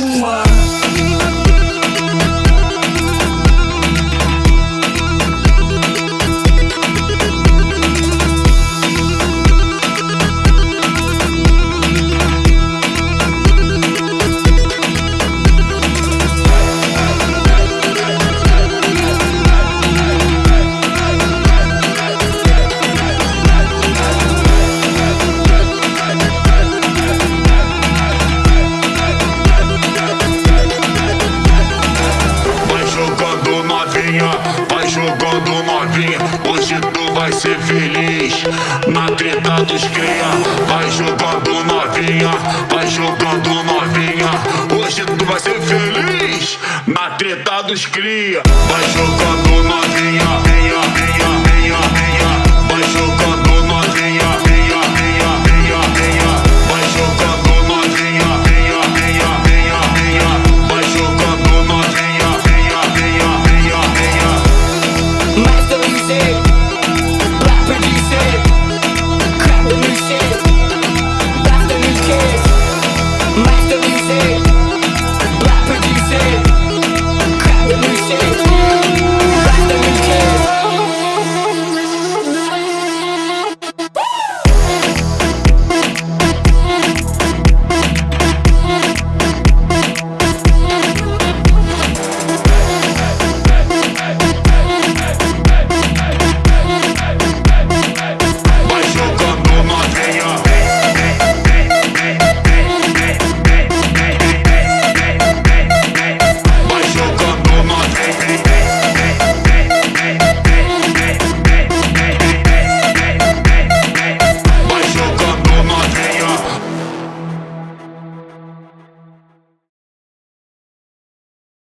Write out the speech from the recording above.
Vai jogando novinha, hoje tu vai ser feliz na treta dos cria. Vai jogando novinha, vai jogando novinha, hoje tu vai ser feliz na treta dos cria. Vai jogando novinha.